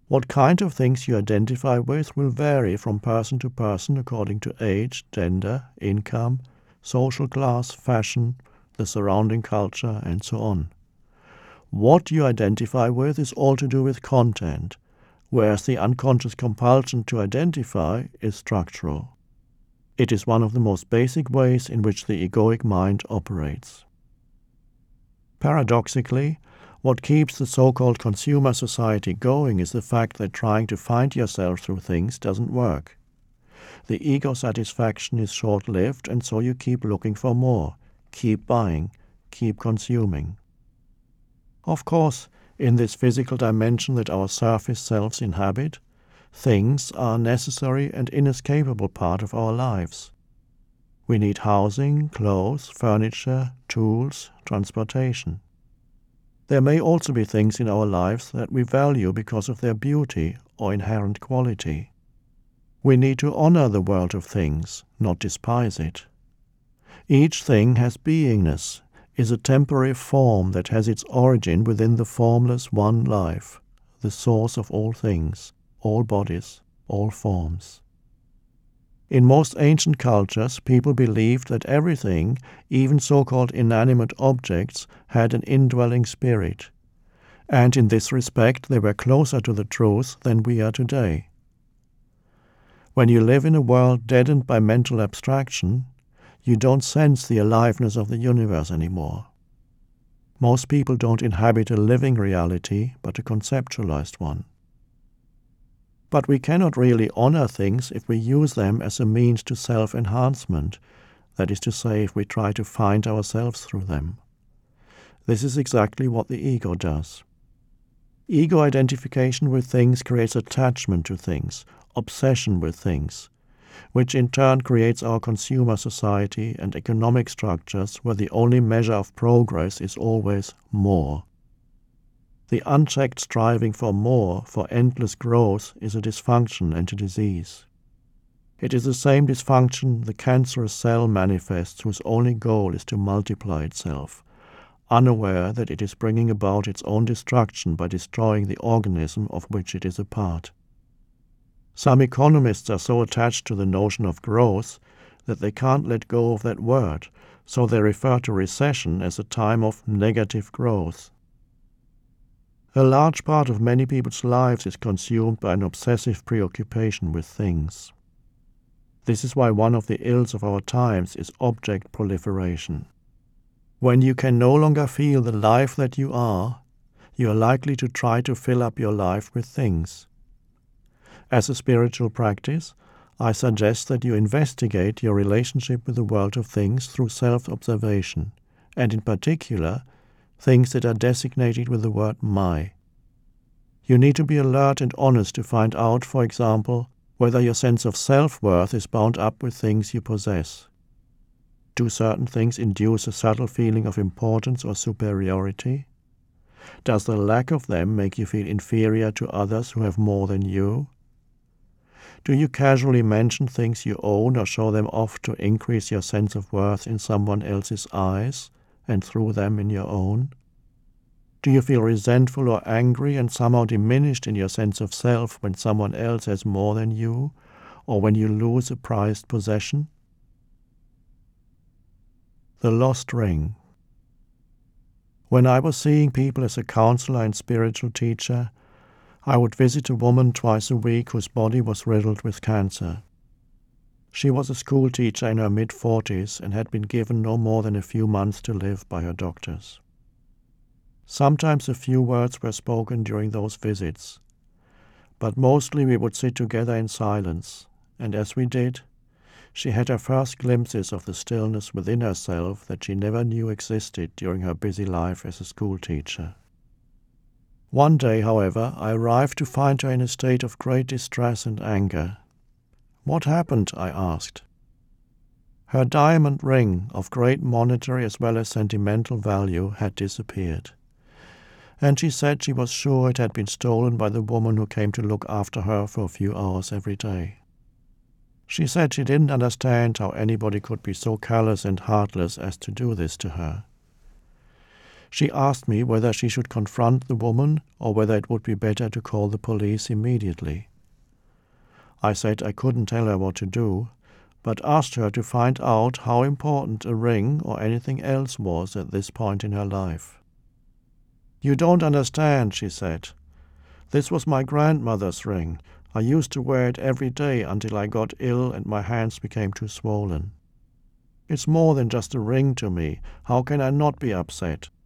What kind of things you identify with will vary from person to person according to age, gender, income, social class, fashion, the surrounding culture, and so on. What you identify with is all to do with content, whereas the unconscious compulsion to identify is structural. It is one of the most basic ways in which the egoic mind operates. Paradoxically, what keeps the so-called consumer society going is the fact that trying to find yourself through things doesn't work. The ego satisfaction is short-lived, and so you keep looking for more, keep buying, keep consuming. Of course, in this physical dimension that our surface selves inhabit, things are a necessary and inescapable part of our lives. We need housing, clothes, furniture, tools, transportation. There may also be things in our lives that we value because of their beauty or inherent quality. We need to honor the world of things, not despise it. Each thing has beingness, is a temporary form that has its origin within the formless one life, the source of all things, all bodies, all forms. In most ancient cultures, people believed that everything, even so-called inanimate objects, had an indwelling spirit, and in this respect they were closer to the truth than we are today. When you live in a world deadened by mental abstraction, you don't sense the aliveness of the universe anymore. Most people don't inhabit a living reality, but a conceptualized one. But we cannot really honor things if we use them as a means to self-enhancement, that is to say, if we try to find ourselves through them. This is exactly what the ego does. Ego identification with things creates attachment to things, obsession with things, which in turn creates our consumer society and economic structures where the only measure of progress is always more. The unchecked striving for more, for endless growth, is a dysfunction and a disease. It is the same dysfunction the cancerous cell manifests whose only goal is to multiply itself, unaware that it is bringing about its own destruction by destroying the organism of which it is a part. Some economists are so attached to the notion of growth that they can't let go of that word, so they refer to recession as a time of negative growth. A large part of many people's lives is consumed by an obsessive preoccupation with things. This is why one of the ills of our times is object proliferation. When you can no longer feel the life that you are likely to try to fill up your life with things. As a spiritual practice, I suggest that you investigate your relationship with the world of things through self-observation, and in particular, things that are designated with the word my. You need to be alert and honest to find out, for example, whether your sense of self-worth is bound up with things you possess. Do certain things induce a subtle feeling of importance or superiority? Does the lack of them make you feel inferior to others who have more than you? Do you casually mention things you own or show them off to increase your sense of worth in someone else's eyes and through them in your own? Do you feel resentful or angry and somehow diminished in your sense of self when someone else has more than you, or when you lose a prized possession? The Lost Ring. When I was seeing people as a counselor and spiritual teacher, I would visit a woman twice a week whose body was riddled with cancer. She was a school teacher in her mid-40s and had been given no more than a few months to live by her doctors. Sometimes a few words were spoken during those visits, but mostly we would sit together in silence, and as we did, she had her first glimpses of the stillness within herself that she never knew existed during her busy life as a school teacher. One day, however, I arrived to find her in a state of great distress and anger. "What happened?" I asked. Her diamond ring, of great monetary as well as sentimental value, had disappeared, and she said she was sure it had been stolen by the woman who came to look after her for a few hours every day. She said she didn't understand how anybody could be so callous and heartless as to do this to her. She asked me whether she should confront the woman or whether it would be better to call the police immediately. I said I couldn't tell her what to do, but asked her to find out how important a ring or anything else was at this point in her life. "You don't understand," she said. "This was my grandmother's ring. I used to wear it every day until I got ill and my hands became too swollen. It's more than just a ring to me. How can I not be upset?